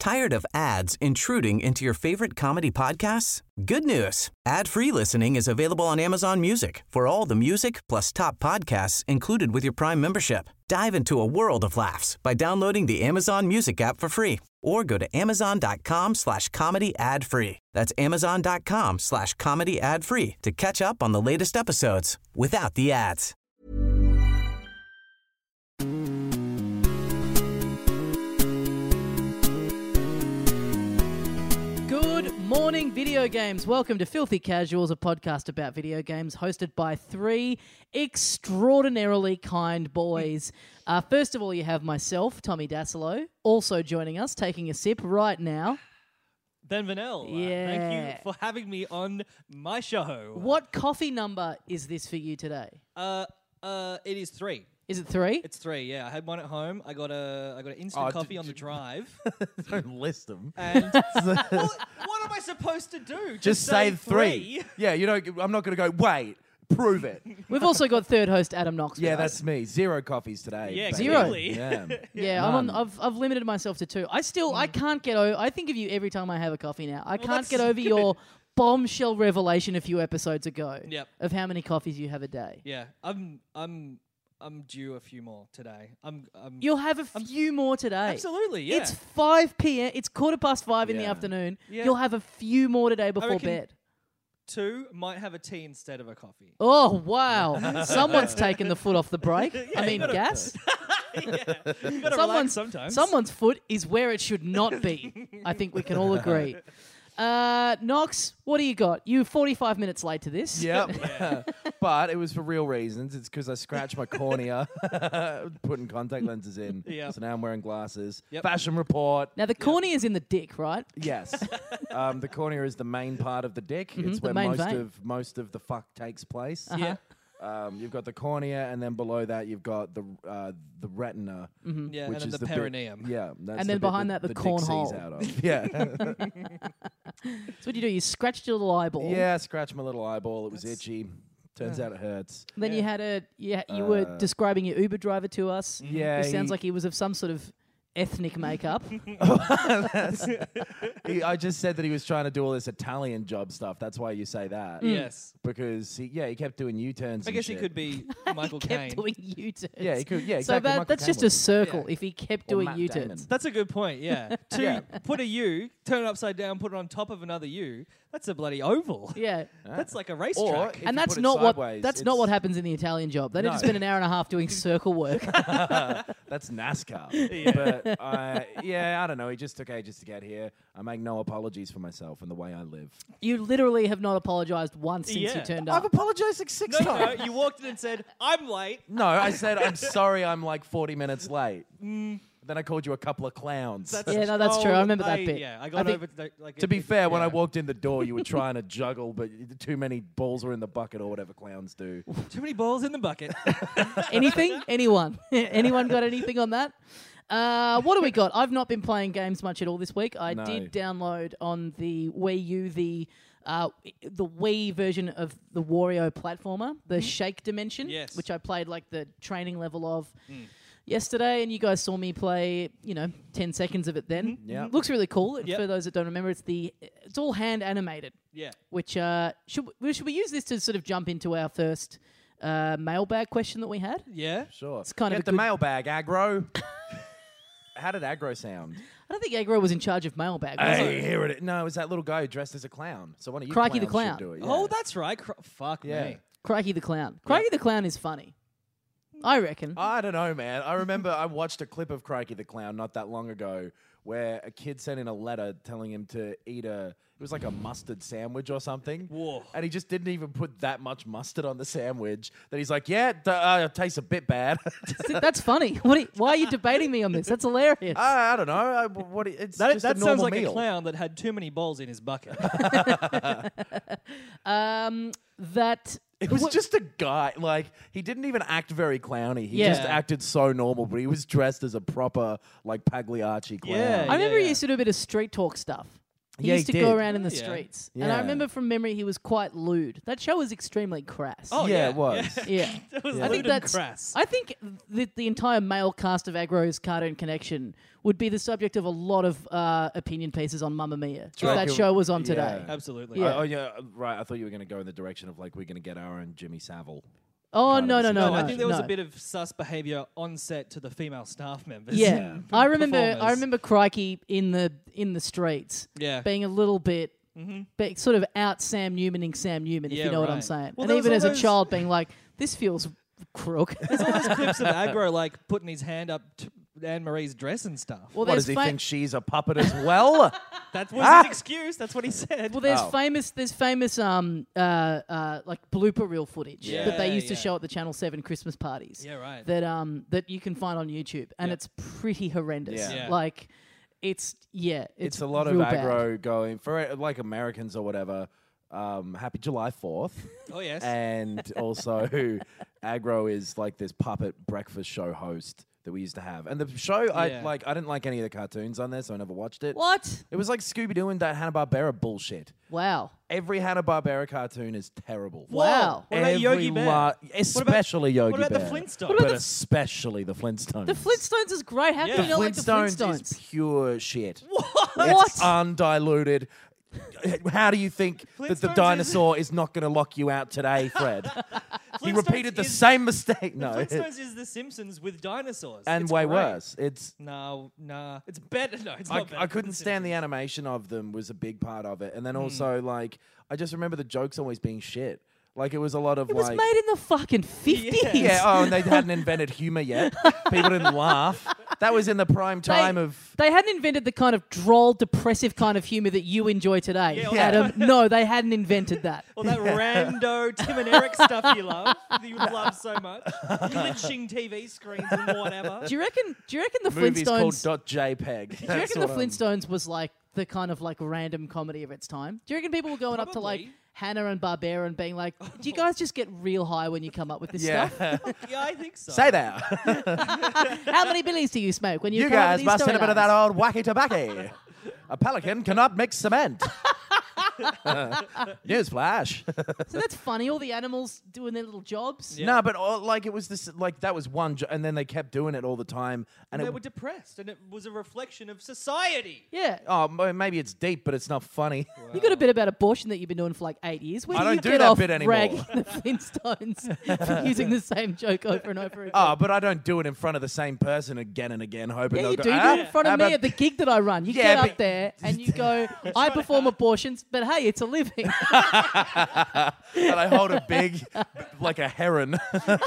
Tired of ads intruding into your favorite comedy podcasts? Good news. Ad-free listening is available on Amazon Music for all the music plus top podcasts included with your Prime membership. Dive into a world of laughs by downloading the Amazon Music app for free or go to amazon.com/comedy ad-free. That's amazon.com/comedy ad-free to catch up on the latest episodes without the ads. Good morning, video games. Welcome to Filthy Casuals, a podcast about video games hosted by three extraordinarily kind boys. First of all, you have myself, Tommy Dasilo, also joining us, taking a sip right now. Ben Vanel, Yeah. thank you for having me on my show. What coffee number is this for you today? It is 3. Is it 3? It's 3. Yeah, I had one at home. I got an instant coffee on the drive. Don't list them. And well, what am I supposed to do? Just say three. Yeah, you know, I'm not going to go, wait, prove it. We've also got third host Adam Knox. Yeah, with us. that's me. 0 coffees today. Yeah, baby. Zero. clearly. Yeah. Yeah, I've limited myself to 2. I can't get over. I think of you every time I have a coffee now. I can't that's get over good. your bombshell revelation a few episodes ago. Yep. Of how many coffees you have a day. Yeah, I'm due a few more today. You'll have a few more today. Absolutely, yeah. It's 5 p.m. It's 5:15 in the Yeah. afternoon. Yeah. You'll have a few more today before reckon- bed. 2 might have a tea instead of a coffee. Oh, wow. Someone's taken the foot off the brake. I mean, gas. You gotta relax sometimes. Someone's foot is where it should not be. I think we can all agree. Knox, what do you got? You 45 minutes late to this. Yep. But it was for real reasons. It's because I scratched my cornea, putting contact lenses in. Yeah. So now I'm wearing glasses. Yep. Fashion report. Now, the cornea is in the dick, right? Yes. The cornea is the main part of the dick. It's the where main vein. most of the fuck takes place. Yeah. You've got the cornea, and then below that you've got the retina, Yeah, which and then is the bit- perineum. yeah, that's And the then bit behind that, the dick cornhole. sees out of. Yeah, So what do? You scratched your little eyeball. yeah. Scratched my little eyeball. It was itchy. Turns out it hurts. Then you Yeah. had you were describing your Uber driver to us. Yeah, It sounds like he was of some sort of ethnic makeup. I just said that he was trying to do all this Italian job stuff. That's why you say that. Yes. Because he kept doing U-turns. I and guess he shit. could be Michael kept Caine. doing U-turns. Yeah, he could. Yeah, So exactly. Michael that's Caine just a would. circle. Yeah. If he kept Or doing Matt U-turns. Damon. That's a good point, yeah. Yeah. Put a U, turn it upside down, put it on top of another U. That's a bloody oval. Yeah. That's like a Or racetrack. if And you that's put it not sideways, what it's- what happens in the Italian job. They don't No. just spend an hour and a half doing circle work. That's NASCAR. But I don't know. He just took ages to get here. I make no apologies for myself and the way I live. You literally have not apologized once since you Yeah. turned I've up. apologized like 6 No, times. you walked in and said, I'm late. No, I said I'm sorry. I'm like 40 minutes late. Then I called you a couple of clowns. Yeah, no, that's true. I remember that bit. Yeah, I I got think- over to like To be fair, when I yeah. walked in the door, you were trying to juggle, but too many balls were in the bucket or whatever clowns do. Too many balls in the bucket. Anything? Anyone? Anyone got anything on that? What do we got? I've not been playing games much at all this week. I No. did download on the Wii U the Wii version of the Wario platformer, the Shake Dimension, Yes. which I played like the training level of yesterday, and you guys saw me play, 10 seconds of it then. Yeah. Looks really cool. Yep. For those that don't remember, it's all hand animated, Yeah. which should we use this to sort of jump into our first mailbag question that we had? Yeah. Sure. It's kind of Get a the good- mailbag, aggro. How did aggro sound? I don't think Aggro was in charge of mailbag, was Hey, he? here it is. No, it was that little guy who dressed as a clown. So one of you Crikey the clowns should Clown. do it. Yeah. Oh, that's right. Fuck Yeah. me. Crikey the Clown. Crikey the Clown is funny. I reckon. I don't know, man. I remember I watched a clip of Crikey the Clown not that long ago where a kid sent in a letter telling him to eat it was like a mustard sandwich or something. Whoa. And he just didn't even put that much mustard on the sandwich that he's like, yeah, it tastes a bit bad. That's funny. Why are you debating me on this? That's hilarious. I don't know. It's That just a normal sounds like meal. a clown that had too many balls in his bucket. That It was just a guy. Like, he didn't even act very clowny. He Yeah. just acted so normal, but he was dressed as a proper, like, Pagliacci clown. Yeah. I remember he yeah. used to do a bit of street talk stuff. He Yeah, used he to go did. around in the Yeah. streets. And I Yeah. remember from memory he was quite lewd. That show was extremely crass. Oh, Yeah, yeah, it was. Yeah. It was I think lewd and that's. crass. I think the entire male cast of Aggro's Cartoon Connection would be the subject of a lot of opinion pieces on Mamma Mia if Sure. that show was on today. Yeah. Absolutely. Yeah. Oh, yeah, right. I thought you were going to go in the direction of like we're going to get our own Jimmy Savile. Oh Kind no of no a no No, no! I think there was no. a bit of sus behaviour on set to the female staff members. Yeah, I remember. I Performers. remember Crikey in the streets Yeah. being a little bit, sort of out Sam Newmaning Sam Newman, if Yeah, you know what I'm right. saying. Well, And there was even all as a those- child, being like, "This feels crook." There's all those clips of Aggro like putting his hand up to Anne Marie's dress and stuff. Well, What there's does he fa- think she's a puppet as well? That was his excuse. That's what he said. Well, there's Oh. famous like blooper reel footage Yeah, that they used to yeah. show at the Channel 7 Christmas parties. Yeah, right. That you can find on YouTube, and Yep. it's pretty horrendous. Yeah. Yeah. Like, it's It's a lot of real bad. aggro going for like Americans or whatever. Happy July 4th. Oh, yes. And also, aggro is like this puppet breakfast show host that we used to have. And the show, Yeah. I didn't like any of the cartoons on there, so I never watched it. What? It was like Scooby-Doo and that Hanna-Barbera bullshit. Wow. Every Hanna-Barbera cartoon is terrible. Wow. What about Yogi Bear? Especially Yogi What about Bear. the Flintstones? What about But the- especially the Flintstones. The Flintstones is great. How Yeah. can you not like the Flintstones Flintstones? is pure shit. What? It's undiluted. How do you think that the Flintstones dinosaur is not going to lock you out today, Fred? He Flintstones repeated the is- same mistake. No, Flintstones is The Simpsons with dinosaurs. and It's way great. worse. It's No, nah. It's better. No, it's not better. I couldn't stand the animation of them was a big part of it, and Hmm. then also like I just remember the jokes always being shit. Like it was a lot of It was like made in the fucking 50s. yeah. Oh, and they hadn't invented humor yet. People didn't laugh. That was in the prime time of. They hadn't invented the kind of droll, depressive kind of humor that you enjoy today, Yeah, well, Adam. No, they hadn't invented that. Well, that rando Tim and Eric stuff you love, that you love so much, glitching TV screens and whatever. Do you reckon the Movies called Flintstones? .jpeg. Do you reckon the Flintstones was like the kind of like random comedy of its time? Do you reckon people were going up to like Probably. Hanna and Barbera and being like, "Do you guys just get real high when you come up with this Yeah. stuff? Yeah, I think so. Say that. How many billies do you smoke when you, You come up guys with must these hit a bit of that storylines?" old wacky tobacco. A pelican cannot mix cement. Newsflash. So that's funny. All the animals doing their little jobs. Yeah. No, but like it was this, like that was one, and then they kept doing it all the time, and They it. were depressed, and it was a reflection of society. Yeah. Maybe it's deep, but it's not funny. You got a bit about abortion that you've been doing for like 8 years. Where I do don't you do get that off bit anymore. ragging the Flintstones for using the same joke over and over again? Oh, but I don't do it in front of the same person again and again, hoping Yeah, they'll you go, do "Ah, it in front of how me about-" at the gig that I run. You Yeah, get up but- there and you go, I perform abortions, but hey, it's a living. And I hold a big, like a heron.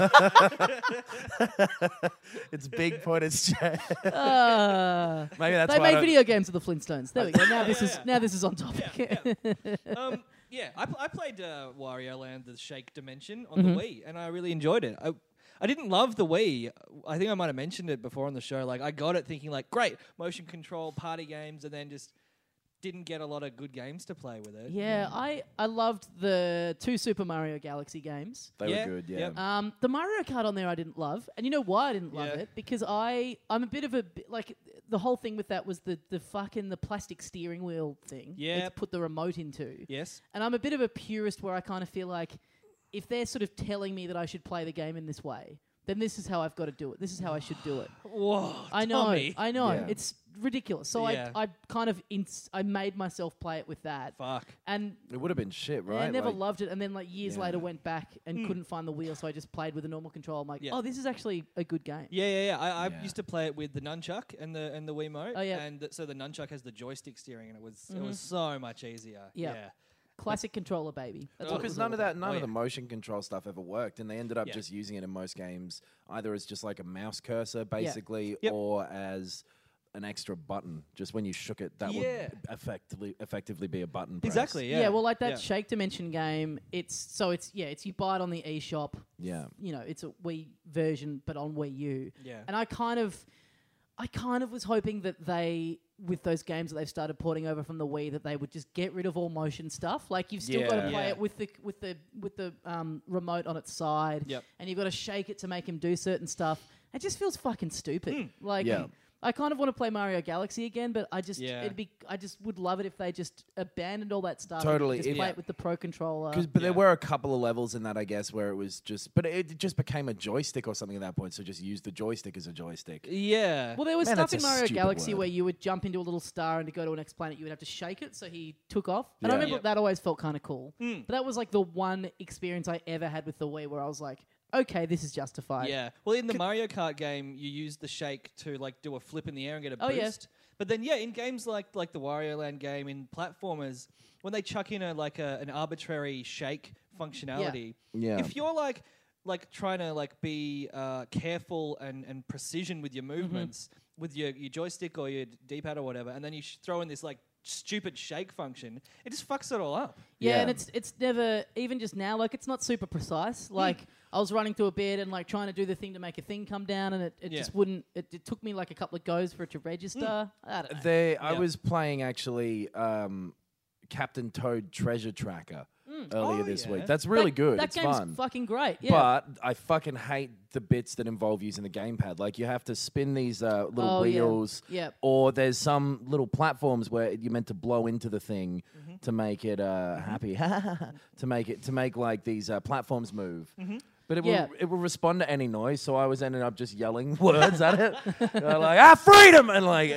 It's big pointed straight. Maybe that's They why I made don't- video games of the Flintstones. There we go. Now this is on topic. Yeah, I played Wario Land: The Shake Dimension on the Wii, and I really enjoyed it. I didn't love the Wii. I think I might have mentioned it before on the show. Like, I got it thinking, like, great, motion control, party games, and then just didn't get a lot of good games to play with it. Yeah, I loved the 2 Super Mario Galaxy games. They Yeah, were good, yeah. yep. The Mario Kart on there I didn't love, and you know why I didn't love Yeah. it? Because I'm a bit of like the whole thing with that was the fucking the plastic steering wheel thing. Yep. It's put the remote into. Yes. And I'm a bit of a purist where I kind of feel like if they're sort of telling me that I should play the game in this way, then this is how I've got to do it. This is how I should do it. Whoa, I know, Tommy. I know. Yeah. It's ridiculous. So Yeah. I kind of I made myself play it with that. Fuck. And It would have been shit, yeah, right? I never Like- loved it, and then like years Yeah. later went back and couldn't find the wheel, so I just played with a normal control. I'm like, Yeah. oh, this is actually a good game. Yeah. I Yeah. used to play it with the nunchuck and the Wiimote. Oh, yeah. And so the nunchuck has the joystick steering, and it was so much easier. Yeah. Yeah. Classic controller, baby. That's Oh, what it Because was none all of about. that, none Oh, of the yeah. motion control stuff ever worked, and they ended up Yeah. just using it in most games either as just like a mouse cursor, basically, Yep. or as an extra button. Just when you shook it, that Yeah. would effectively be a button. Press. Exactly. Yeah. Yeah. well, like that Yeah. Shake Dimension game, it's you buy it on the eShop. Yeah. You know, it's a Wii version, but on Wii U. Yeah. And I kind of was hoping that they, with those games that they've started porting over from the Wii, that they would just get rid of all motion stuff. Like you've still got to Yeah. play Yeah. it with the remote on its side, Yep. and you've got to shake it to make him do certain stuff. It just feels fucking stupid. Like Yeah. I kind of want to play Mario Galaxy again, but I just Yeah. I just would love it if they just abandoned all that stuff. Totally. And just play Yeah. it with the Pro Controller. But there were a couple of levels in that, I guess, where it was just, but it just became a joystick or something at that point. So just use the joystick as a joystick. Yeah. Well, there was Man, stuff that's in a Mario stupid Galaxy word. where you would jump into a little star and to go to an next planet, you would have to shake it so he took off. And I Yeah. remember Yep. that always felt kind of cool. But that was like the one experience I ever had with the Wii where I was like, okay, this is justified. Yeah. Well, in the Mario Kart game, you use the shake to like do a flip in the air and get a Oh, yeah. boost. But then, yeah, in games like the Wario Land game, in platformers, when they chuck in an arbitrary shake functionality, Yeah. if you're like trying to like be careful and precision with your movements with your joystick or your D-pad or whatever, and then you throw in this like stupid shake function, it just fucks it all up. Yeah, Yeah. and it's never, even just now, like, it's not super precise. Like, I was running through a bed and, like, trying to do the thing to make a thing come down, and it Yeah. just wouldn't, it took me, like, a couple of goes for it to register. I don't know. I Yeah. was playing actually Captain Toad Treasure Tracker earlier Oh, this yeah. week. That's really good. That It's game's fun. fucking great, yeah. But I fucking hate the bits that involve using the gamepad. Like you have to spin these little Oh, yeah. wheels, Yep. or there's some little platforms where you're meant to blow into the thing to make it happy, to make like these platforms move. But Yeah. it will respond to any noise, so I was ending up just yelling words at it, like freedom, and like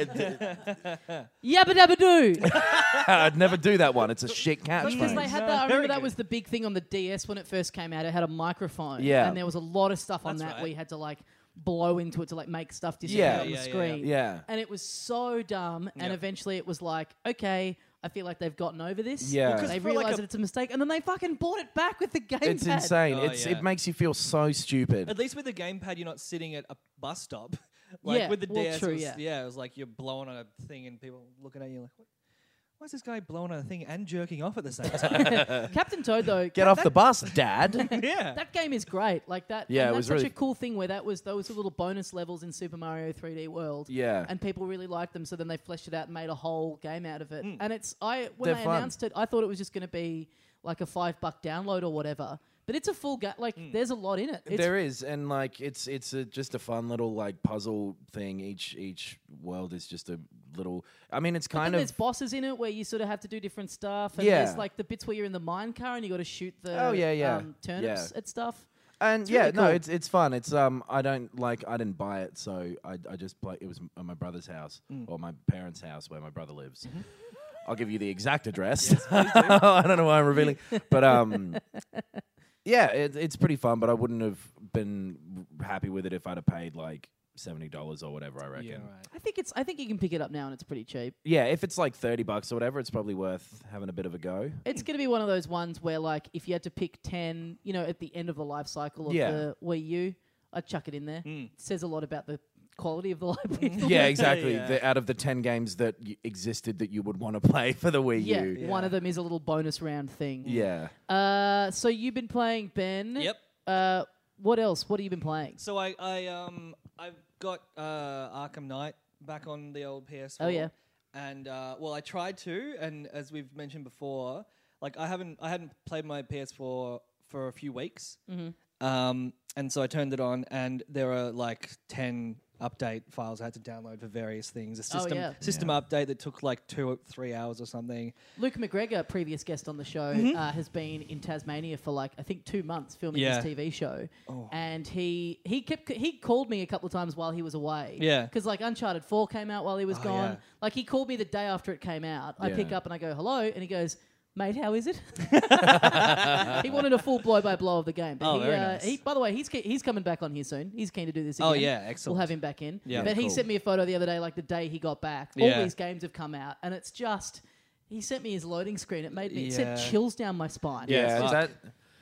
Yabba dabba doo! I'd never do that one. It's a shit Because they catchphrase. had that, I Very remember that good. was the big thing on the DS when it first came out. It had a microphone. Yeah. And there was a lot of stuff on That's that right. where you had to, like, blow into it to, like, make stuff disappear Yeah. on the Yeah, yeah, screen. Yeah. And it was so dumb. And Yep. eventually it was like, okay, I feel like they've gotten over this. Yeah. Well, 'cause They for like realize a- that it's a mistake. And then they fucking bought it back with the gamepad. It's insane. Oh, It yeah. makes you feel so stupid. At least with the gamepad, you're not sitting at a bus stop. Like Yeah, with the well, DS, true, it was, yeah. it was like you're blowing on a thing and people looking at you like, why is this guy blowing on a thing and jerking off at the same time? Captain Toad, though. Get off the bus, Dad. yeah. That game is great. Like that. Yeah, and it that's was such really- a cool thing where those were little bonus levels in Super Mario 3D World. Yeah. And people really liked them, so then they fleshed it out and made a whole game out of it. And when They're they fun. announced it, I thought it was just going to be like a $5 download or whatever. But it's a full game. Like there's a lot in it. It's There is, and like it's just a fun little like puzzle thing. Each world is just a little. I mean, it's But then kind there's of. bosses in it where you sort of have to do different stuff. And Yeah. there's like the bits where you're in the mine car and you got to shoot the Oh, yeah. turnips Yeah. at stuff. And it's yeah, really no, cool. it's fun. It's I didn't buy it, so I just play. It was at my brother's house or my parents' house where my brother lives. I'll give you the exact address. I don't know why I'm revealing, but yeah, it's pretty fun. But I wouldn't have been happy with it if I'd have paid like $70 or whatever. I reckon. Yeah, right. I think you can pick it up now and it's pretty cheap. Yeah, if it's like $30 or whatever, it's probably worth having a bit of a go. It's going to be one of those ones where, like, if you had to pick 10, at the end of the life cycle of Yeah. the Wii U, I'd chuck it in there. It says a lot about the quality of the library. Yeah, exactly. Yeah. Out of the 10 games that existed that you would want to play for the Wii Yeah, U. one of them is a little bonus round thing. Yeah. So you've been playing, Ben. Yep. What else? What have you been playing? So I've got Arkham Knight back on the old PS4. Oh, yeah. And I tried to, and as we've mentioned before, like I hadn't played my PS4 for a few weeks. And so I turned it on, and there are like 10 update files I had to download for various things. A system update that took like 2 or 3 hours or something. Luke McGregor, previous guest on the show, has been in Tasmania for like I think 2 months filming Yeah. his TV show, and he called me a couple of times while he was away. Yeah. because like Uncharted 4 came out while he was gone. yeah. Like he called me the day after it came out. I Yeah. pick up and I go hello, and he goes, "Mate, how is it?" He wanted a full blow-by-blow of the game. But Oh, very nice. By the way, he's coming back on here soon. He's keen to do this again. Oh, yeah, excellent. We'll have him back in. Yeah. But he Cool. sent me a photo the other day, like the day he got back. Yeah. All these games have come out, and it's just... He sent me his loading screen. It made me... It Yeah. sent chills down my spine. Yeah, fuck.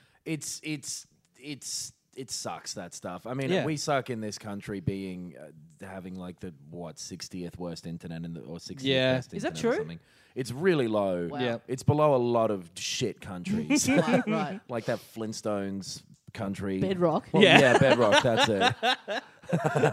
it sucks, that stuff. I mean, Yeah. we suck in this country being having like the 60th worst internet or 60th Yeah. best Is that internet or true? something. It's really low. Wow. Yeah. It's below a lot of shit countries. Right. Like that Flintstones country. Bedrock. Well, yeah, Bedrock, that's it.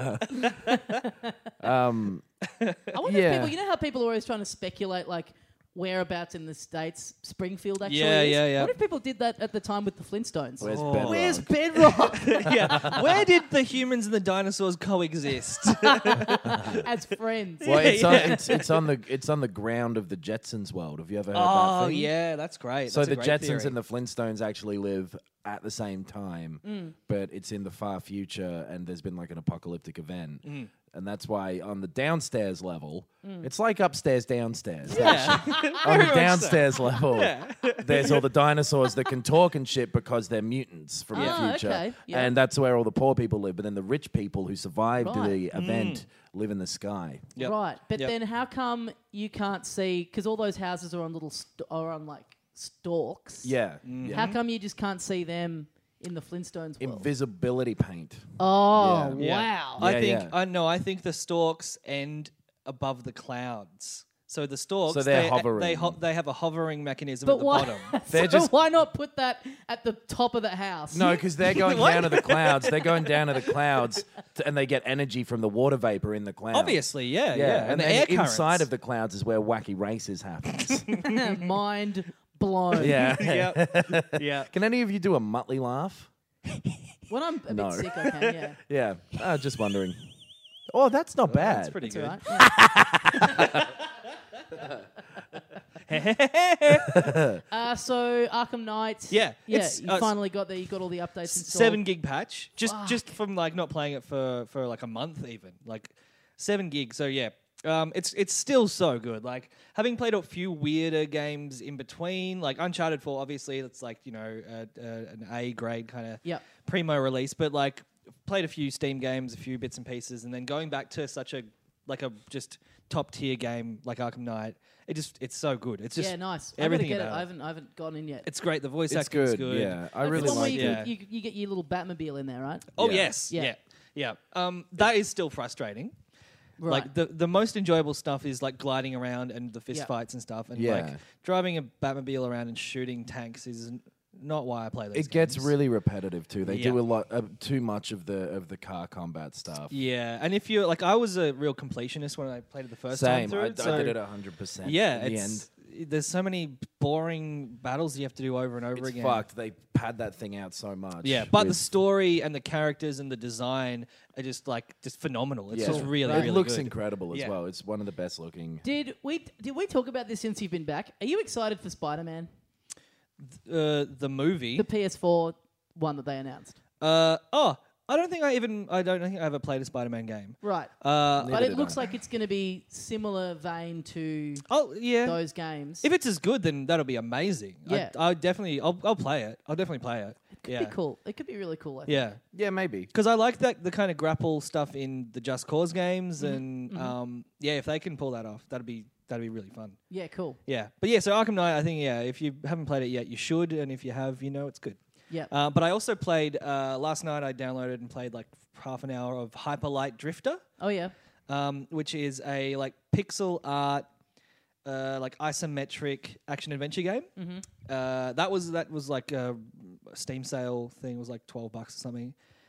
I wonder if Yeah. people... You know how people are always trying to speculate, like, whereabouts in the States Springfield actually Yeah, is. yeah, yeah. What if people did that at the time with the Flintstones? Where's Oh. Bedrock? Where's Bedrock yeah. Where did the humans and the dinosaurs coexist? as friends? Well, it's, Yeah, on, yeah. it's on the ground of the Jetsons world. Have you ever heard Oh, that thing? yeah, that's great. So That's the a great Jetsons theory. and the Flintstones actually live at the same time, but it's in the far future, and there's been like an apocalyptic event, and that's why on the downstairs level, it's like upstairs, downstairs. Yeah. On the much so. downstairs level, there's all the dinosaurs that can talk and shit because they're mutants from the Ah, future, okay. Yeah. and that's where all the poor people live. But then the rich people who survived Right. the event live in the sky. Yep. Right, but Yep. then how come you can't see? Because all those houses are on are on like stalks. Yeah, Mm. yeah. How come you just can't see them in the Flintstones world? Invisibility paint. Oh Yeah. wow! I Yeah, think yeah. I think the stalks end above the clouds. So the stalks, So they're they hovering. they have a hovering mechanism But at the why? bottom. They're so just- why not put that at the top of the house? No, because they're going down to the clouds. They're going down to the clouds, and they get energy from the water vapor in the clouds. Obviously, yeah. And the then air inside currents. of the clouds is where wacky races happens. Mind blown. yeah. Yep. Yeah. Can any of you do a Muttley laugh? When I'm a No. bit sick, I can. Yeah, Yeah. Just wondering. Oh, that's not bad. That's pretty that's good. all right. Yeah. So Arkham Knight. Yeah, yeah. it's, You uh, finally got there. You got all the updates installed. 7 gig patch, just Fuck. from like not playing it for like a month even, like 7 gig. So yeah, it's still so good. Like having played a few weirder games in between, like Uncharted 4, obviously that's like an A grade kind of Yep. primo release, but like played a few Steam games, a few bits and pieces, and then going back to such a just top tier game like Arkham Knight, it's so good. It's just Yeah, nice. everything I gotta get about it. I haven't gotten in yet. It's great. The voice It's acting is good. good. Yeah, I It's really the one where like you, it. it. you get your little Batmobile in there, right? Oh Yeah. yes, Yeah. yeah. That is still frustrating. Right. Like the most enjoyable stuff is like gliding around and the fist Yeah. fights and stuff, and Yeah. like driving a Batmobile around and shooting tanks is not why I play those. It gets games. really repetitive too. They Yeah. do a lot too much of the car combat stuff. Yeah, and if you're like, I was a real completionist when I played it the first time Same. through. I so did it 100%. yeah, in the end. there's so many boring battles you have to do over and over It's again. fucked. They pad that thing out so much. Yeah, but the with- story and the characters and the design are just phenomenal. It's yeah. just really, Right. really It looks good. incredible as Yeah. well. It's one of the best looking. Did we talk about this since you've been back? Are you excited for Spider-Man, The movie. the PS4 one that they announced? I don't think I ever played a Spider-Man game. Right. Uh, But Neither it did looks I. like it's going to be similar vein to oh yeah. those games. If it's as good, then that'll be amazing. Yeah. I'll play it. I'll definitely play it. It'd be cool. It could be really cool. I think. Yeah. Yeah, maybe. Because I like the kind of grapple stuff in the Just Cause games, Mm-hmm. and if they can pull that off, that'd be really fun. Yeah, cool. Yeah, but yeah, so Arkham Knight, I think if you haven't played it yet, you should, and if you have, it's good. Yeah. But I also played last night. I downloaded and played like half an hour of Hyperlight Drifter, Oh yeah. which is a like pixel art, like isometric action adventure game. Mm-hmm. That was like a Steam sale thing. It was like $12 or something,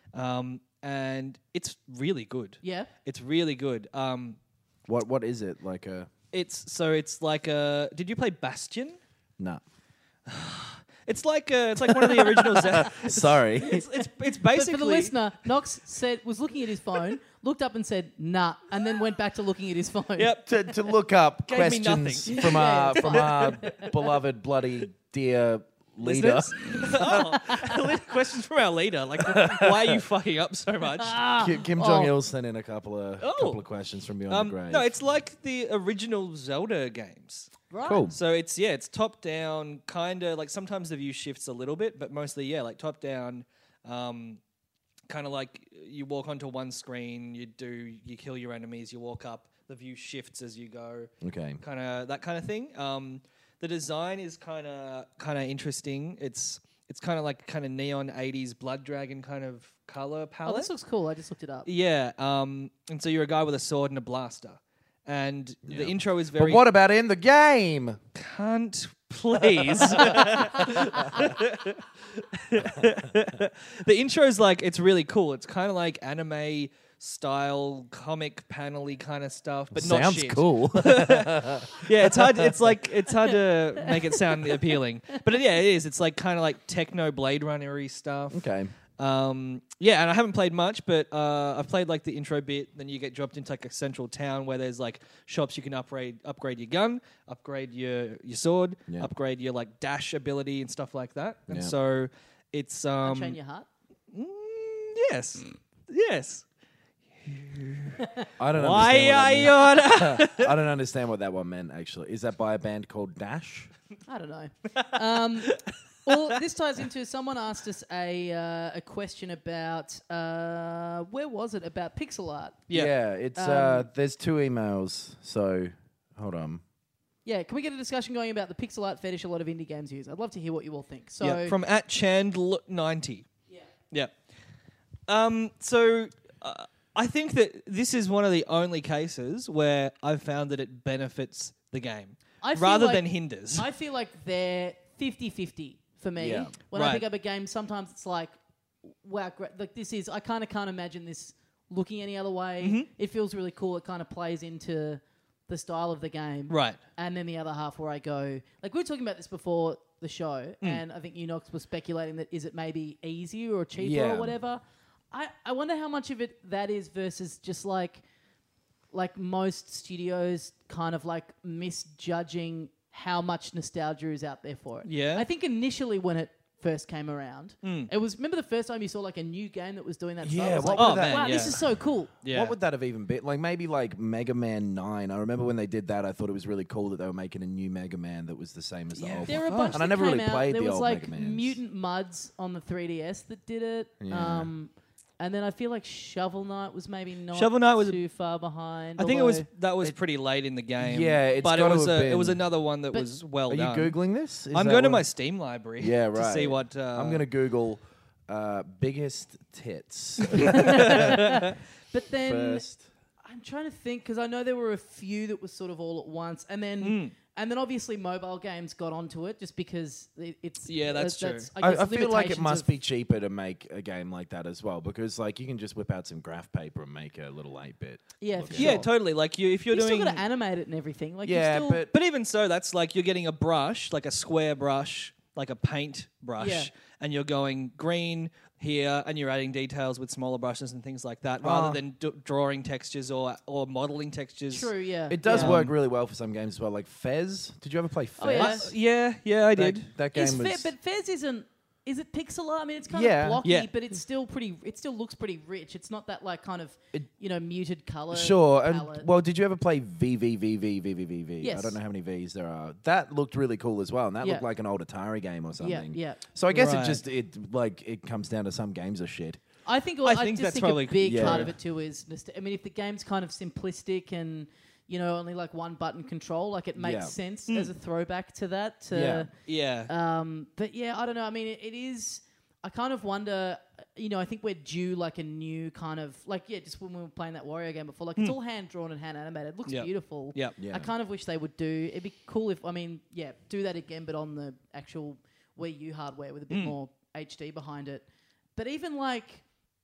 and it's really good. Yeah. It's really good. What is it like a? It's like a. Did you play Bastion? Nah. It's like one of the original. Sorry. It's But basically for the listener, Knox was looking at his phone, looked up and said "nah," and then went back to looking at his phone. Yep. to look up Gave me questions nothing. from Yeah, our beloved bloody dear leader. Listeners? Questions from our leader. Like, why are you fucking up so much? Kim Jong Il sent in a couple of questions from beyond the grave. No, it's like the original Zelda games. Right. cool. So it's top down, kind of like sometimes the view shifts a little bit, but mostly like top down. Kind of like you walk onto one screen, you kill your enemies, you walk up, the view shifts as you go. Okay. Kind of that kind of thing. The design is kind of interesting. It's kind of like neon 80s Blood Dragon kind of color Oh, palette. this looks cool. I just looked it up. Yeah, and so you're a guy with a sword and a blaster. And the intro is very... But what about in the game? Cunt, please. The intro is like, it's really cool. It's kind of like anime style, comic panel-y kind of stuff, but Sounds not shit. cool. Yeah, it's hard. It's hard to make it sound appealing, but yeah, it is. It's like kind of like techno Blade Runner-y stuff. Okay. Yeah, and I haven't played much, but I've played like the intro bit. Then you get dropped into like a central town where there's like shops you can upgrade your gun, upgrade your sword, Yeah. upgrade your like dash ability and stuff like that. And Yeah. so it's Unchain Your Heart. yes, yes. I don't Why understand. are you? I don't understand what that one meant. Actually, is that by a band called Dash? I don't know. Well, this ties into someone asked us a question about where was it about pixel art? Yeah. It's there's 2 emails. So hold on. Yeah, can we get a discussion going about the pixel art fetish a lot of indie games use? I'd love to hear what you all think. So Yeah, from @Chandl90. yeah. Yeah. So I think that this is one of the only cases where I've found that it benefits the game I feel rather like- than hinders. I feel like they're 50-50 for me. Yeah. When I Right. pick up a game, sometimes it's like, wow, great. Like this is, I kind of can't imagine this looking any other way. Mm-hmm. It feels really cool. It kind of plays into the style of the game. Right. And then the other half where I go, like we were talking about this before the show, and I think Unox was speculating that is it maybe easier or cheaper Yeah. or whatever. I wonder how much of it that is versus just like most studios kind of like misjudging how much nostalgia is out there for it. Yeah. I think initially when it first came around, it was, remember the first time you saw like a new game that was doing that style? Yeah, It was what like, would that- wow, man, this yeah. is so cool. Yeah. What would that have even been? Like maybe like Mega Man 9. I remember when they did that, I thought it was really cool that they were making a new Mega Man that was the same as the old There were a one. bunch And I that never really came out. played There the was old like Mega Mans. Mutant Muds on the 3DS that did it. Yeah. And then I feel like Shovel Knight was maybe not Shovel Knight was too far behind. I think that was It- pretty late in the game. Yeah, it's but it gotta was have it was been. another one that But- was well Are you done. Googling this? Is I'm that going to what- my Steam library. Yeah, To see right. what I'm going to Google biggest tits But then first. I'm trying to think because I know there were a few that was sort of all at once, and then obviously mobile games got onto it just because it's Yeah, that's true. guess I feel like it limitations must of- be cheaper to make a game like that as well because like you can just whip out some graph paper and make a little 8-bit. Yeah, for Yeah, sure. totally. Like if you're You still doing got to animate it and everything. Like you Yeah, still, but But even so, that's like you're getting a brush, like a square brush, like a paint brush, Yeah. and you're going green here, and you're adding details with smaller brushes and things like that, rather than drawing textures or modeling textures. true. Yeah, it does yeah. work really well for some games as well. Like Fez. Did you ever play Fez? Oh, yeah. Yeah, I did. That game Is was. but Fez isn't. Is it pixel art? I mean, it's kind Yeah. of blocky, Yeah. but it's still pretty. It still looks pretty rich. It's not that like kind of muted color. Sure. palette. And well, did you ever play VVVVVVV? Yes. I don't know how many V's there are. That looked really cool as well, and that Yeah. looked like an old Atari game or something. yeah. So I guess Right. it comes down to some games are shit. I think I I think just that's think probably- a big yeah. part of it too is. I mean, if the game's kind of simplistic and only like one button control, like it makes Yeah. sense as a throwback to that. To, Yeah. But yeah, I don't know. I mean, it is. I kind of wonder. I think we're due like a new kind of just when we were playing that Wario game before, like it's all hand drawn and hand animated. It looks Yep. beautiful. Yep. Yeah. I kind of wish they would do. It'd be cool if do that again, but on the actual Wii U hardware with a bit more HD behind it. But even like,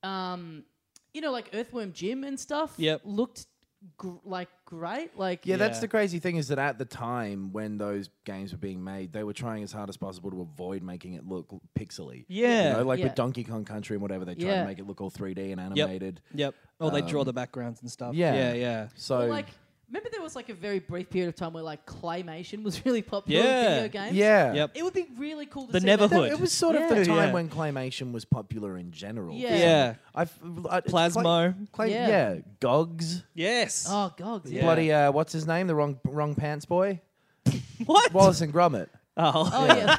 like Earthworm Jim and stuff. Yep. Looked great. Like Yeah, that's Yeah. the crazy thing is that at the time when those games were being made, they were trying as hard as possible to avoid making it look pixely. Yeah. Like Yeah. with Donkey Kong Country and whatever, they tried Yeah. to make it look all 3D and animated. Yep. Oh, they draw the backgrounds and stuff. Yeah. Yeah. So Well, like, remember there was like a very brief period of time where like claymation was really popular Yeah. in video games. yeah. Yep. It would be really cool to The see that. Neverhood. It was sort of Yeah. the time Yeah. when claymation was popular in general. Yeah. Yeah. Plasmo. Plasmo. Yeah. Gogs. Yes. Oh God, yeah. Bloody what's his name? The wrong pants boy. What? Wallace and Gromit. Oh. Oh yeah.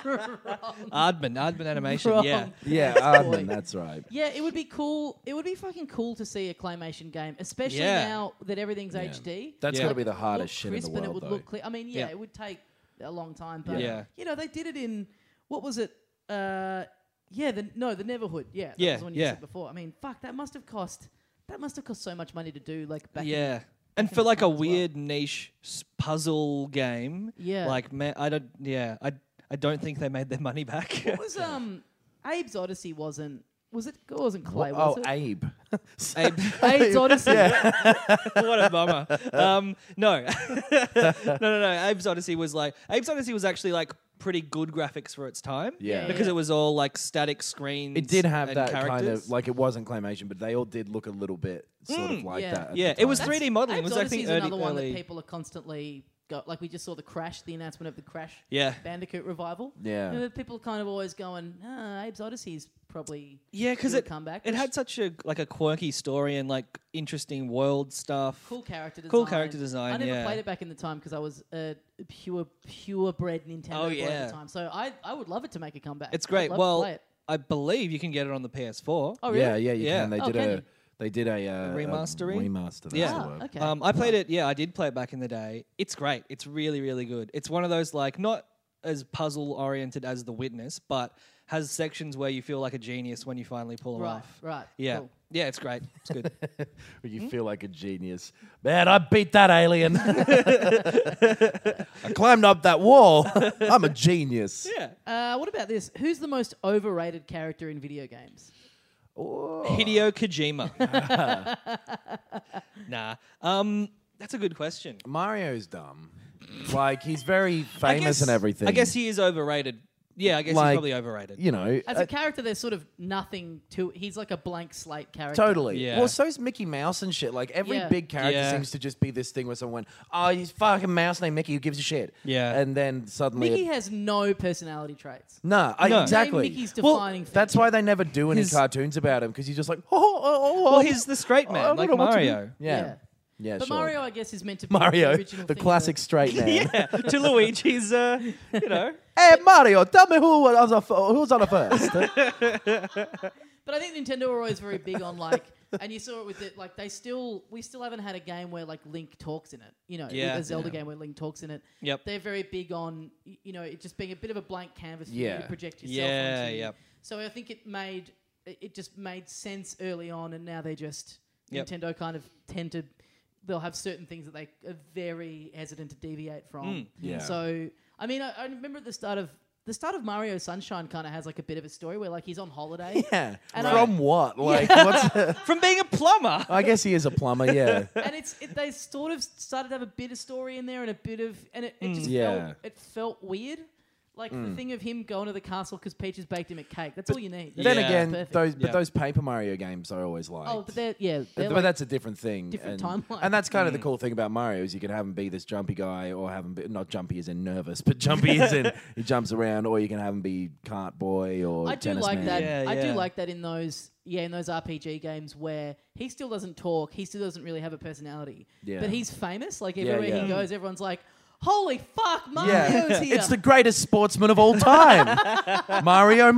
Aardman animation. Wrong. Yeah. Yeah, Aardman, that's right. Yeah, it would be cool. It would be fucking cool to see a claymation game, especially Yeah. now that everything's HD. That's Yeah. got to be the Look hardest shit in crisp the and it world, would though. look clear. I mean, Yeah. it would take a long time, but Yeah. they did it in what was it? The Neverhood. Yeah, that Yeah, was the one you yeah. said before. I mean, fuck, that must have cost so much money to do. Like back. Yeah. And in for the like a time as well. weird niche puzzle game, Yeah. like man, I don't think they made their money back. What was Abe's Odyssey wasn't It wasn't Clay, Oh, was it? Abe. Abe's Odyssey. What a bummer. No. No. Abe's Odyssey was actually like pretty good graphics for its time. Yeah. Because it was all like static screens. It did have and that characters. kind of like it wasn't claymation, but they all did look a little bit sort of like Yeah. that. at Yeah, the it was time. 3D modeling. It Abe's was I Odyssey think is early. another one that early- people are constantly like we just saw the announcement of the Crash Yeah. Bandicoot revival. Yeah. You know, people are kind of always going, Abe's Odyssey is probably Yeah, because due it to come back. it had such a quirky story and like interesting world stuff. cool character design. Cool character design, I never yeah. played it back in the time because I was a purebred Nintendo Oh, boy yeah. at the time. So I would love it to make a comeback. It's great. I'd love to Well, play it. I believe you can get it on the PS4. Oh really? Yeah, you Yeah. can. They Oh, did can a you? They did a Remastering? Remaster. That's Yeah. the word. Okay. I played it. Yeah, I did play it back in the day. It's great. It's really, really good. It's one of those like not as puzzle oriented as The Witness, but has sections where you feel like a genius when you finally pull them Right, off. right. Yeah, Cool. yeah, it's great. It's good. Where you feel like a genius. Man, I beat that alien. I climbed up that wall. I'm a genius. yeah, What about this? Who's the most overrated character in video games? Hideo Kojima. Nah. That's a good question. Mario's dumb. Like he's very famous and everything. I guess he is overrated. Yeah, I guess he's Like, probably overrated. You know, As a character, there's sort of nothing to. He's like a blank slate character. totally. Yeah. Well, so's Mickey Mouse and shit. Like every Yeah. big character Yeah. seems to just be this thing where someone, oh, he's fucking mouse named Mickey. Who gives a shit? Yeah. And then suddenly, Mickey has no personality traits. no, No. exactly. Name Mickey's well, defining feature. that's why they never do any His- cartoons about him because he's just like, oh. Well, he's the straight I man, don't like know what to do. Mario. Yeah. Yeah, But sure. Mario, I guess, is meant to be Mario, the original the thing classic straight man. Yeah, to Luigi's, you know. Hey Mario, tell me who was on the first. But I think Nintendo were always very big on like, and you saw it with it. Like we still haven't had a game where like Link talks in it. You know, Yeah. a Zelda game where Link talks in it. Yep. They're very big on you know it just being a bit of a blank canvas for you Yeah. to project yourself Yeah, onto. yep. So I think it just made sense early on, and now they just Yep. Nintendo kind of tend to. They'll have certain things that they are very hesitant to deviate from. Yeah. So I mean, I remember at the start of Mario Sunshine kind of has like a bit of a story where like he's on holiday. Yeah. And From what? Like, what's? From being a plumber. I guess he is a plumber. Yeah. And they sort of started to have a bit of story in there and it just Yeah. felt weird. Like the thing of him going to the castle because Peach has baked him a cake. That's all you need. Yeah. Then again, Perfect. those Paper Mario games I always liked. Oh, but they're But like, that's a different thing. different and, timeline. And that's kind of the cool thing about Mario is you can have him be this jumpy guy or have him be, not jumpy as in nervous, but jumpy as in he jumps around, or you can have him be cart boy or I do tennis like man. that. Yeah, I do yeah. like that in those RPG games where he still doesn't talk. He still doesn't really have a personality. Yeah. But he's famous. Like Yeah, everywhere yeah. he goes, everyone's like, "Holy fuck, Mario's Yeah, here!" it's the greatest sportsman of all time, Mario.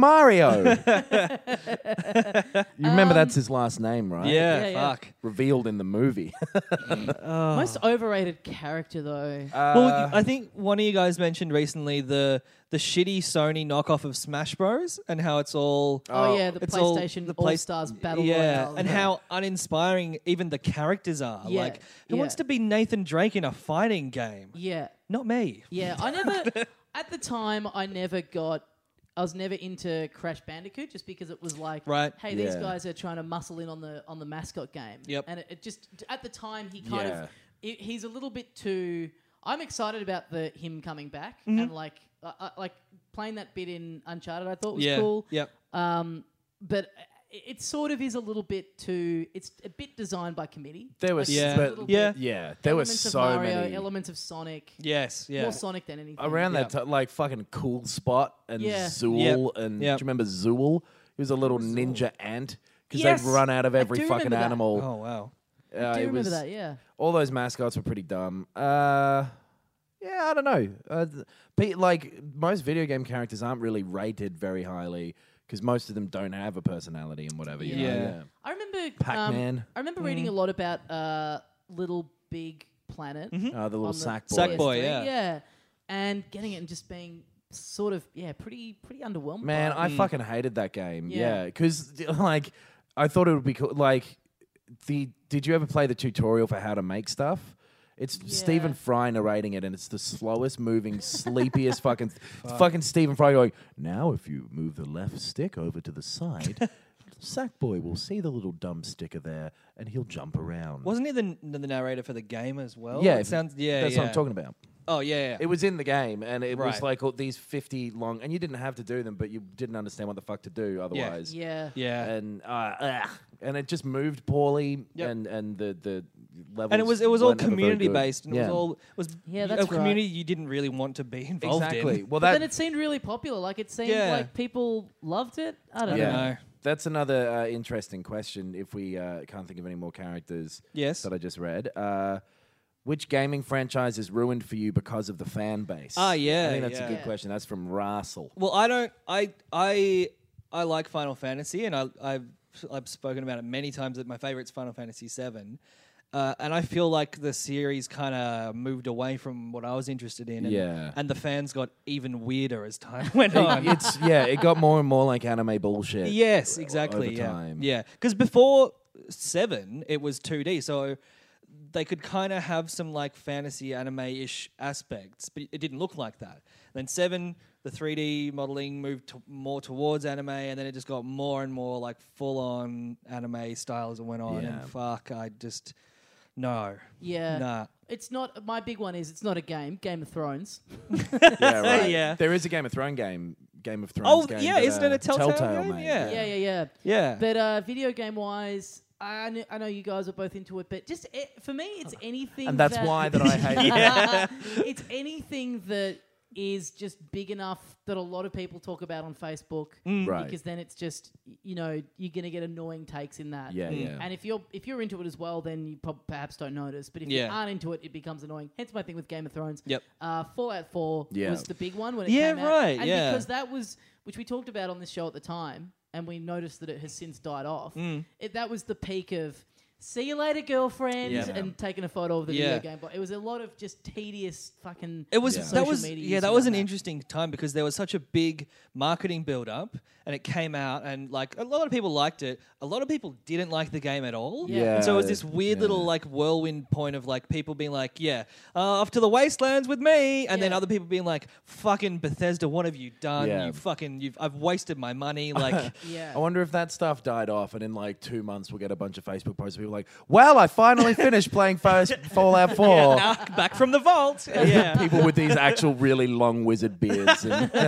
You remember that's his last name, right? Yeah, Yeah. fuck. Revealed in the movie. Most overrated character though. Well, I think one of you guys mentioned recently the shitty Sony knockoff of Smash Bros. And how it's all oh yeah, the it's all PlayStation the All Stars Battle yeah, Royale. and how uninspiring even the characters are. Yeah, Like, who yeah. wants to be Nathan Drake in a fighting game? Yeah, Not me. yeah. I never at the time. I was never into Crash Bandicoot just because it was like, Right. hey, these Yeah. guys are trying to muscle in on the mascot game. Yep. And it just at the time he kind Yeah. of he's a little bit too. I'm excited about him coming back Mm-hmm. and like playing that bit in Uncharted. I thought was Yeah. cool. Yep. But it sort of is a little bit too. It's a bit designed by committee. There was, Yeah. but, Yeah. yeah, there were Elements of so Mario, many elements of Sonic. Yes. Yeah. More Sonic than anything. around Yeah. that time, like fucking Cool Spot and Yeah. Zool, Yep. and Yep. do you remember Zool? He was a little ninja ant because Yes, they'd run out of I every do fucking remember that. animal. Oh wow. I do it remember was- that. Yeah. All those mascots were pretty dumb. Yeah, I don't know. Like most video game characters aren't really rated very highly because most of them don't have a personality and whatever. You know? Yeah. I remember Pac-Man. I remember reading a lot about Little Big Planet. The little on sack boy. Sack boy, PS3, yeah. yeah, and getting it and just being sort of pretty underwhelmed. Man, by it. I fucking hated that game. Yeah. Yeah, because like I thought it would be cool. Like did you ever play the tutorial for how to make stuff? It's Stephen Fry narrating it, and it's the slowest moving, sleepiest fucking Stephen Fry going. Now, if you move the left stick over to the side, Sackboy will see the little dumb sticker there, and he'll jump around. Wasn't he the narrator for the game as well? Yeah, It sounds. Yeah, that's yeah. what I'm talking about. Oh yeah. It was in the game, and it was Right. like all these 50 long, and you didn't have to do them, but you didn't understand what the fuck to do otherwise. Yeah. Yeah. And it just moved poorly, Yep. and the levels. And it was all weren't ever very community good. based, and it was Yeah, a that's right. community you didn't really want to be involved Exactly. in. Well, But that then it seemed really popular. Like it seemed Yeah. like people loved it. I don't yeah, know. know. that's another interesting question. If we can't think of any more characters Yes. that I just read. Which gaming franchise is ruined for you because of the fan base? Ah, yeah, I think that's a yeah. good Yeah. question. That's from Russell. Well, I don't. I like Final Fantasy, and I've spoken about it many times. That my favorite's Final Fantasy VII, and I feel like the series kind of moved away from what I was interested in. And, Yeah. and the fans got even weirder as time went on. It got more and more like anime bullshit. Yes, exactly. over Yeah, time. yeah. Because before 7, it was 2D, so they could kind of have some like fantasy anime-ish aspects, but it didn't look like that. Then 7, the 3D modeling moved more towards anime, and then it just got more and more like full-on anime style as it went on. Yeah. And fuck, I just no. Yeah. Nah. It's not. My big one is it's not a game. Game of Thrones. Yeah, right. Yeah. There is a Game of Thrones game. Game of Thrones Oh, game. yeah, that, isn't it a Telltale game? made. Yeah. Yeah. Yeah. But video game wise, I know you guys are both into it, but just for me, it's anything. And that's why that I hate it. It's anything that is just big enough that a lot of people talk about on Facebook, Right. because then it's just you're gonna get annoying takes in that. Yeah, yeah. And if you're into it as well, then you perhaps don't notice. But if you Yeah. aren't into it, it becomes annoying. Hence my thing with Game of Thrones. Yep. Fallout 4 Yeah. was the big one when it Yeah, came out. right, And yeah. because that was, which we talked about on this show at the time, and we noticed that it has since died off. That was the peak of see you later, girlfriend, Yeah. and taking a photo of the Yeah. video game. But it was a lot of just tedious fucking. It was social that was media yeah that using was an that. interesting time because there was such a big marketing build up and it came out and like a lot of people liked it. A lot of people didn't like the game at all. Yeah. And so it was this weird little like whirlwind point of like people being like, off to the wastelands with me, and then Yeah. other people being like, fucking Bethesda, what have you done? Yeah. I've wasted my money. Like, Yeah. I wonder if that stuff died off, and in like 2 months we'll get a bunch of Facebook posts of people like, "Well, I finally finished playing Fallout 4." back from the vault. Yeah. People with these actual really long wizard beards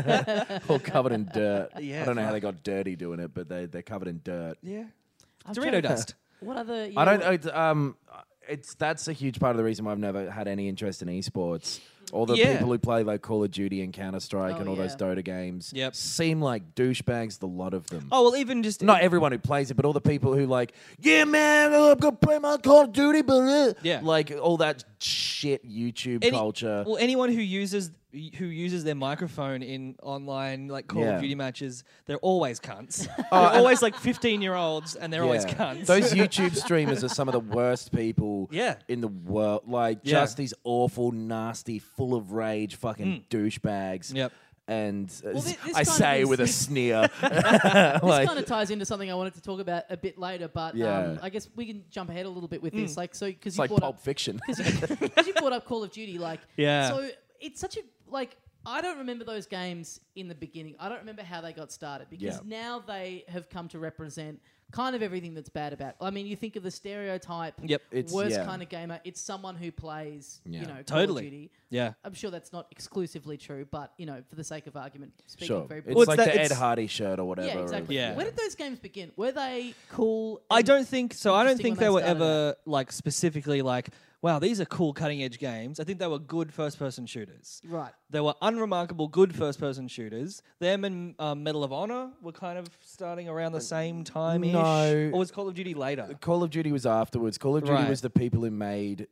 and all covered in dirt. Yeah, I don't know how fuck. they got dirty doing it, but they're covered in dirt. Yeah. I'm Dorito trying- dust. What other? I don't. That's a huge part of the reason why I've never had any interest in esports. All the Yeah. people who play like Call of Duty and Counter Strike Oh, and all those yeah. Dota games Yep. seem like douchebags. The lot of them. Oh, well, even just Not everyone who plays it, but all the people who like, yeah, man, I'm gonna play my Call of Duty, but Yeah. like all that shit YouTube culture. Well, anyone who uses their microphone in online like Call Yeah. of Duty matches, they're always cunts. They're always like 15-year-olds, and they're always Yeah. cunts. Those YouTube streamers are some of the worst people Yeah. in the world. Like, Yeah. just these awful, nasty, full of rage fucking douchebags. Yep. And this I kind of say is- with a sneer. This like, kind of ties into something I wanted to talk about a bit later, but Yeah. I guess we can jump ahead a little bit with this. Like, so because it's you like brought Pulp up Fiction. because you brought up Call of Duty, like, Yeah. So it's such a like. I don't remember those games in the beginning. I don't remember how they got started because Yeah. now they have come to represent kind of everything that's bad about. I mean, you think of the stereotype Yep. worst yeah. kind of gamer. It's someone who plays, Yeah. Call of Totally. Duty. Yeah. I'm sure that's not exclusively true, but for the sake of argument, speaking Sure. very It's Well, it's like that- the Ed it's- Hardy shirt or whatever. yeah, of- exactly. Yeah. Where did those games begin? Were they cool? I and- don't think so. I don't Interesting think when they were they started ever like specifically like, wow, these are cool cutting edge games. I think they were good first person shooters. Right. They were unremarkable good first person shooters. Them and Medal of Honor were kind of starting around the same time ish. No. Or was Call of Duty later? Call of Duty was afterwards. Call of Duty Right. was the people who made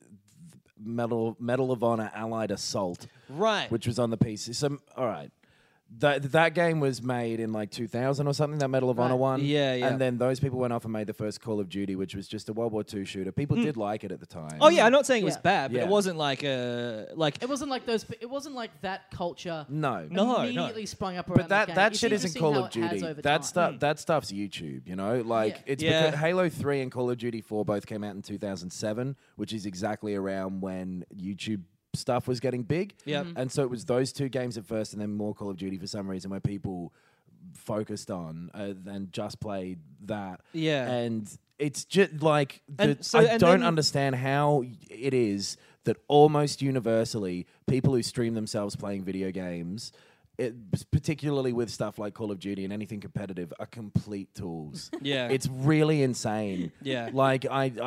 Medal of Honor Allied Assault, Right. which was on the PC. So, all right. That game was made in like 2000 or something, that Medal of Honor Right. one. Yeah, yeah. And then those people went off and made the first Call of Duty, which was just a World War II shooter. People did like it at the time. Oh yeah, I'm not saying it was Yeah. bad, but Yeah. it wasn't like like It wasn't like those. It wasn't like that culture. No. No. Immediately sprung up around But that game. It's shit isn't interesting Call how of it has Duty. over That time. that stuff's YouTube, you know? Like Yeah. it's Yeah. because Halo 3 and Call of Duty 4 both came out in 2007, which is exactly around when YouTube stuff was getting big. Yep. Mm-hmm. And so it was those two games at first and then more Call of Duty for some reason where people focused on and just played that. Yeah. And it's just like I and don't then- understand how it is that almost universally people who stream themselves playing video games, particularly with stuff like Call of Duty and anything competitive, are complete tools. Yeah. It's really insane. Yeah. Like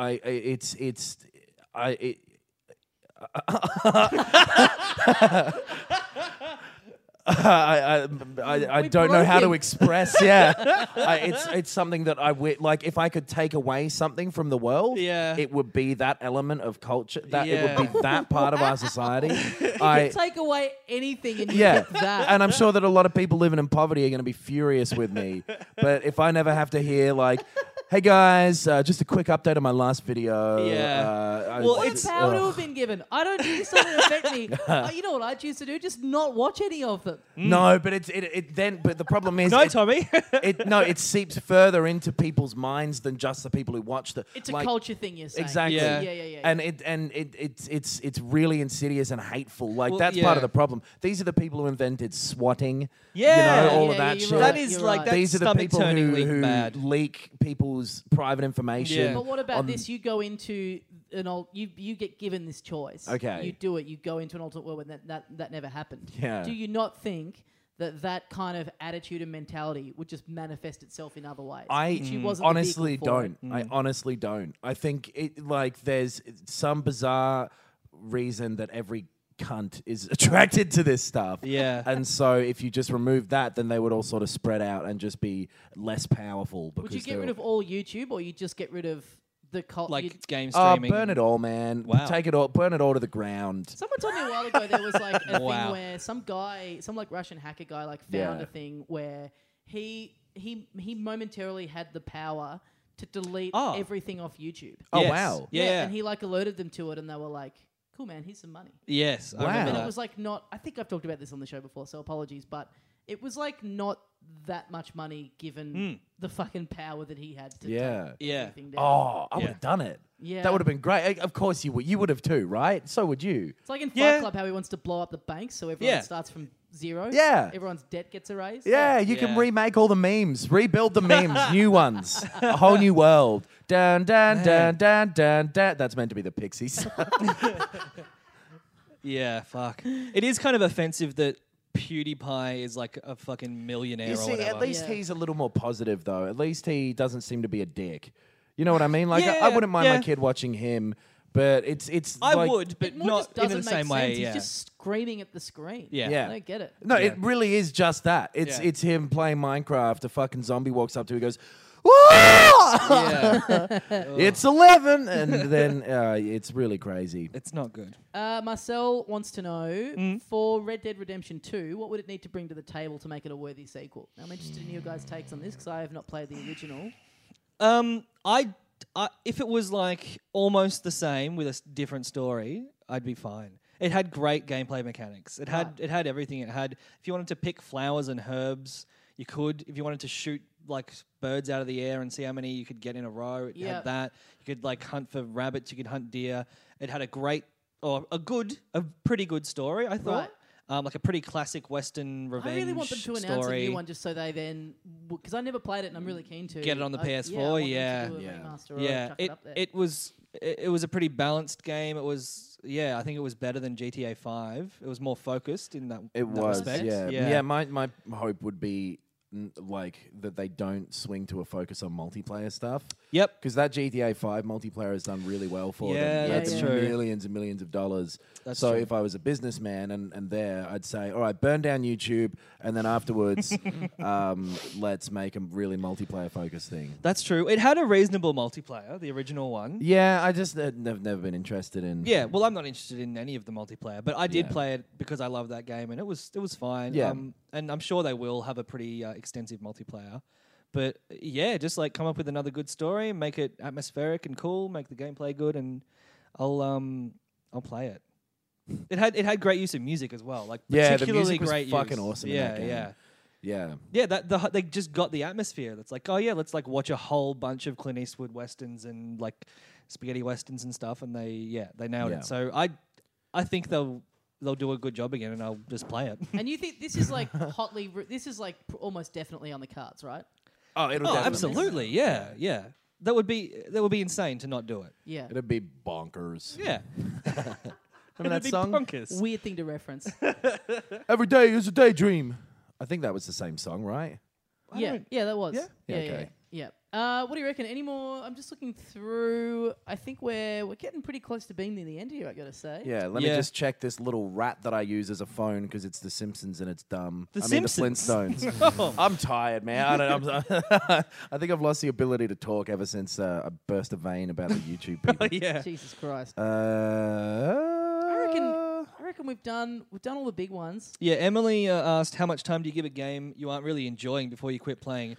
I don't know how to express. Yeah, it's something that like. If I could take away something from the world, Yeah. it would be that element of culture. That it Yeah. would be that part of our society. You take away anything and you Yeah, get that. and I'm sure that a lot of people living in poverty are going to be furious with me. But if I never have to hear like, "Hey guys, just a quick update on my last video." Yeah. What it's- power to have been given? I don't. This doesn't affect me. You know what I choose to do? Just not watch any of them. No, but it then. But the problem is, No, Tommy. it seeps further into people's minds than just the people who watch the. It's a culture thing, you're saying. Exactly. Yeah. And it's really insidious and hateful. Like Well, that's yeah. part of the problem. These are the people who invented swatting. Yeah. You know, all of Yeah, that you're shit. right, That is you're like right. that's These are the stomach people turning who bad. leak people's private information. Yeah. But what about on- this? You go into an you get given this choice. Okay. You do it. You go into an alternate world when that never happened. Yeah. Do you not think that kind of attitude and mentality would just manifest itself in other ways? I She wasn't the honestly vehicle for don't. it. I honestly don't. I think there's some bizarre reason that every cunt is attracted to this stuff. Yeah. And so if you just remove that, then they would all sort of spread out and just be less powerful. Because Would you get rid of all YouTube, or you just get rid of the cult? Like game Oh, streaming. burn it all, man. Wow. Take it all. Burn it all to the ground. Someone told me a while ago there was like a Wow. thing where some like Russian hacker guy like found Yeah. a thing where he momentarily had the power to delete Oh. everything off YouTube. Oh, Yes. wow. Yeah. And he like alerted them to it, and they were like, "Cool, man, here's some money." Yes. I Wow. remember And that. it was like not. I think I've talked about this on the show before, so apologies, but it was like not that much money given the fucking power that he had to Yeah. take Yeah. everything down. Oh, I Yeah. would have done it. Yeah. That would have been great. Of course you would. You would have too, right? So would you. It's like in Fight Yeah. Club how he wants to blow up the banks, so everyone Yeah. starts from zero. Yeah. Everyone's debt gets erased. Yeah, you can Yeah. remake all the memes, rebuild the memes, new ones, a whole new world. Dun dun dun dun dun dun. That's meant to be the Pixies. Yeah, fuck. It is kind of offensive that PewDiePie is like a fucking millionaire You or see, whatever. at least Yeah. he's a little more positive, though. At least he doesn't seem to be a dick. You know what I mean? Like, I Yeah, wouldn't mind yeah. my kid watching him, but it's I like, would, but It more not just in doesn't the make same sense. way. He's Yeah. just screaming at the screen. Yeah. Yeah. I don't get it. No, Yeah. it really is just that. It's Yeah. it's him playing Minecraft. A fucking zombie walks up to him, he goes, "Whoa! Yeah. It's 11," and then it's really crazy. It's not good. Marcel wants to know, for Red Dead Redemption 2, what would it need to bring to the table to make it a worthy sequel? I'm interested in your guys' takes on this because I have not played the original. I if it was like almost the same with a different story, I'd be fine. It had great gameplay mechanics. It had everything. It had, if you wanted to pick flowers and herbs, you could. If you wanted to shoot like birds out of the air and see how many you could get in a row, it Yeah. had that. You could like hunt for rabbits. You could hunt deer. It had a pretty good story. I thought. Right. Like a pretty classic Western revenge I really want them to announce story. a new one just so they then... Because I never played it and I'm really keen to. Get it on the I PS4, want them to yeah. do a Yeah. remaster or Yeah, chuck it up there. it was a pretty balanced game. It was, I think it was better than GTA 5. It was more focused in that. It that was, respect. yeah. My hope would be like that they don't swing to a focus on multiplayer stuff. Yep. Because that GTA 5 multiplayer has done really well for Yeah, them. that's Made them true. Millions and millions of dollars. That's so true. if I was a businessman and there, I'd say, all right, burn down YouTube, and then afterwards, let's make a really multiplayer focused thing. That's true. It had a reasonable multiplayer, the original one. Yeah, I just never been interested in. Yeah, well, I'm not interested in any of the multiplayer, but I did Yeah. play it because I love that game, and it was fine. Yeah. And I'm sure they will have a pretty extensive multiplayer. But yeah, just like come up with another good story, make it atmospheric and cool, make the gameplay good, and I'll play it. It had great use of music as well, like Yeah, the particularly music was great fucking use. awesome in Yeah, that game. yeah. Yeah. Yeah, they just got the atmosphere. That's like, oh yeah, let's like watch a whole bunch of Clint Eastwood westerns and like spaghetti westerns and stuff, and they nailed Yeah. it. So I think they'll they'll do a good job again, and I'll just play it. And you think this is like this is like almost definitely on the cards, right? Oh, it'll Oh, definitely. absolutely, yeah. That would be insane to not do it. Yeah. It'd be bonkers. Yeah, Remember that It'd be song? bonkers. Weird thing to reference. Every day is a daydream. I think that was the same song, right? Yeah, that was. Yeah? Yeah, Okay. yeah. What do you reckon? Any more? I'm just looking through. I think we're getting pretty close to being near the end here, I gotta say. Yeah, let me Yeah. just check this little rat that I use as a phone because it's The Simpsons and it's dumb. The I mean, Simpsons? The Flintstones. I'm tired, man. I think I've lost the ability to talk ever since I burst a vein about the YouTube people. yeah. Jesus Christ. I reckon we've done all the big ones. Yeah, Emily asked how much time do you give a game you aren't really enjoying before you quit playing.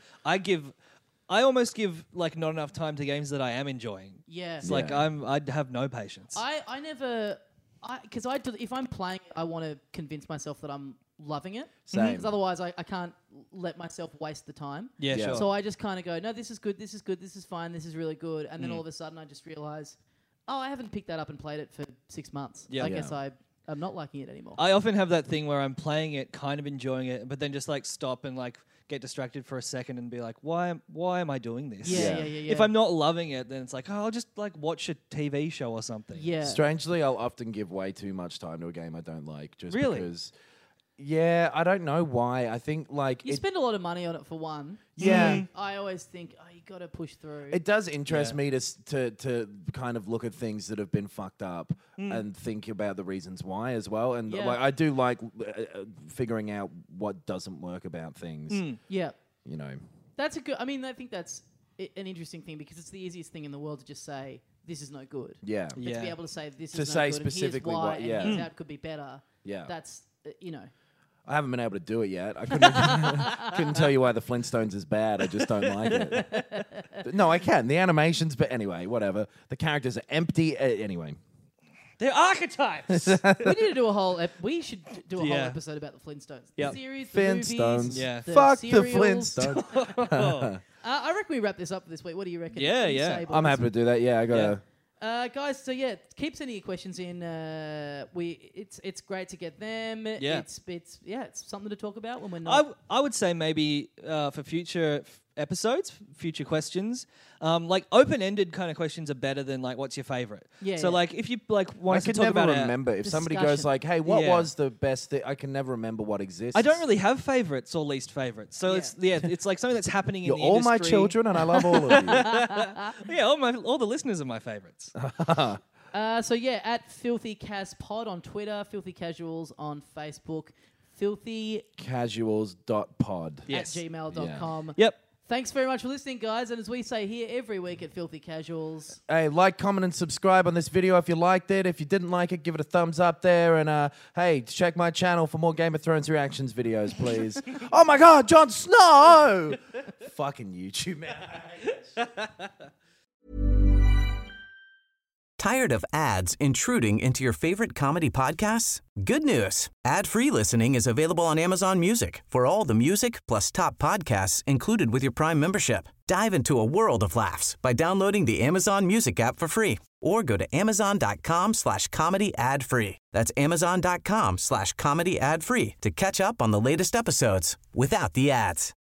I almost give like not enough time to games that I am enjoying. Yeah. It's like I'd have no patience. I never, because if I'm playing, I want to convince myself that I'm loving it. Same. Because otherwise, I can't let myself waste the time. yeah, Yeah. sure. So I just kind of go, no, this is good, this is good, this is fine, this is really good, and then all of a sudden I just realize, oh, I haven't picked that up and played it for 6 months. Yeah. I Yeah. guess I'm not liking it anymore. I often have that thing where I'm playing it, kind of enjoying it, but then just like stop and like get distracted for a second and be like, why am I doing this? yeah. If I'm not loving it, then it's like, oh, I'll just like watch a TV show or something. yeah. Strangely, I'll often give way too much time to a game I don't like. Just Really? because. Yeah, I don't know why. I think like You spend a lot of money on it for one. Yeah. I always think, oh, you got to push through. It does interest Yeah. me to kind of look at things that have been fucked up and think about the reasons why as well. And Yeah. like, I do like figuring out what doesn't work about things. yeah. You know, That's a good. I mean, I think that's an interesting thing because it's the easiest thing in the world to just say this is no good. yeah, But Yeah. to be able to say this To is no say good specifically and here's why what- yeah. and here's how it could be better. yeah. That's I haven't been able to do it yet. I couldn't tell you why the Flintstones is bad. I just don't like it. But no, I can. The animations, but anyway, whatever. The characters are empty. Anyway, They're archetypes. we need to do a whole. We should do a whole Yeah. episode about the Flintstones. Yep. The series, the Flintstones. movies, Yeah. Fuck the serials. Flintstones. I reckon we wrap this up this week. What do you reckon? Yeah, What do you yeah. say, I'm boys? happy to do that. Yeah, I gotta. Guys, so yeah, keep sending your questions in. It's great to get them. Yeah. It's something to talk about when we're not. I would say maybe for future episodes, future questions, like open-ended kind of questions are better than like what's your favorite. Yeah, So yeah. like if you like want I us to can talk never about remember if somebody goes discussion. like, "Hey, what Yeah. was the best thing?" I can never remember what exists. I don't really have favorites or least favorites. So Yeah. it's like something that's happening You're in the all industry. my children, and I love all of you. Yeah, all the listeners are my favorites. So yeah, at Filthy Cas Pod on Twitter, Filthy Casuals on Facebook, filthy Casuals.pod. Yes. at gmail.com. Yep. Thanks very much for listening, guys. And as we say here every week at Filthy Casuals, Hey, like, comment, and subscribe on this video if you liked it. If you didn't like it, give it a thumbs up there. And hey, check my channel for more Game of Thrones reactions videos, please. Oh my God, Jon Snow! Fucking YouTube, man. Tired of ads intruding into your favorite comedy podcasts? Good news. Ad-free listening is available on Amazon Music for all the music plus top podcasts included with your Prime membership. Dive into a world of laughs by downloading the Amazon Music app for free or go to amazon.com/comedy ad-free. That's amazon.com/comedy ad-free to catch up on the latest episodes without the ads.